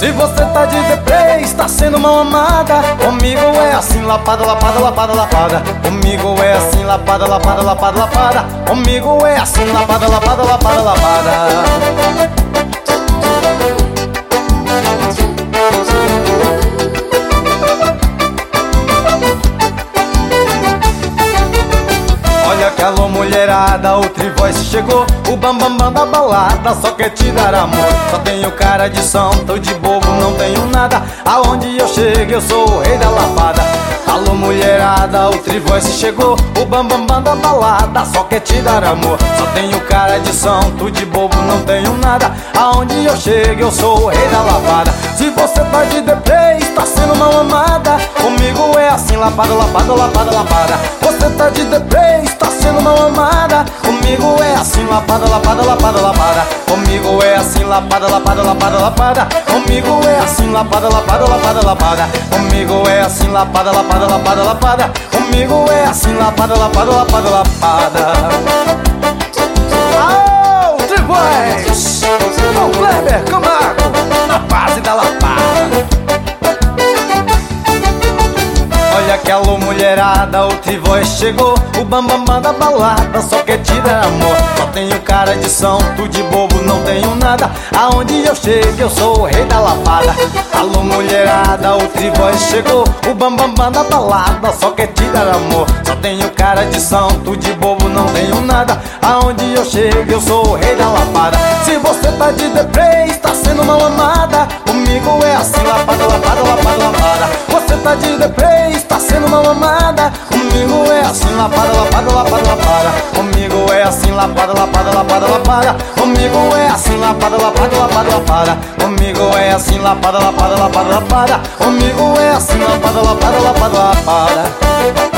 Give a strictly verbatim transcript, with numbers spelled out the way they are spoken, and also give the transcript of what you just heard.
Se você tá de deprê, está sendo mal amada. Comigo é assim, lapada, lapada, lapada, lapada. Comigo é assim, lapada, lapada, lapada, lapada. Comigo é assim, lapada, lapada, lapada, lapada. Alô mulherada, o Trivoice chegou, o bambambam bam, bam da balada só quer te dar amor. Só tenho cara de santo, de bobo não tenho nada. Aonde eu chego eu sou o rei da lavada. Alô mulherada, o Trivoice chegou, o bambambam bam, bam da balada só quer te dar amor. Só tenho cara de santo, de bobo não tenho nada. Aonde eu chego eu sou o rei da lavada. Se você tá de deprê, está sendo mal amada. Comigo é assim, lapada, lapada, lapada, lapada. Você tá de deprê, está sendo mal amada. Comigo é assim, lapada, lapada, lapada, lapada. Comigo é assim, lapada, lapada, lapada, lapada. Comigo é assim, lapada, lapada, lapada, lapada. Comigo é assim, lapada, lapada, lapada, lapada. Comigo é assim, lapada, lapada, lapada, lapada. Aô, Trivoice! O Kleber Camargo, na base da lapada. Olha que alô mulherada, o Trivoice chegou, o bambambam bam da balada só quer te dar amor. Só tenho cara de santo, de bobo não tenho nada. Aonde eu chego eu sou o rei da lavada. Alô mulherada, o Trivoice chegou, o bambambam bam da balada só quer te dar amor. Só tenho cara de santo, de bobo não tenho nada. Aonde eu chego eu sou o rei da lavada. Se você tá de deprê, está sendo mal amada. Comigo é assim, lapada, lapada, lapada, lapada. Você tá de deprê, está sendo mal amada. Comigo é assim, lapada, lapada, lapada, lapada. Comigo é assim, lapada, lapada, lapada, lapada. Comigo é assim, lapada, lapada, lapada, lapada. Comigo é assim, lapada, lapada, lapada, lapada. Comigo é assim, lapada, lapada, lapada, lapada.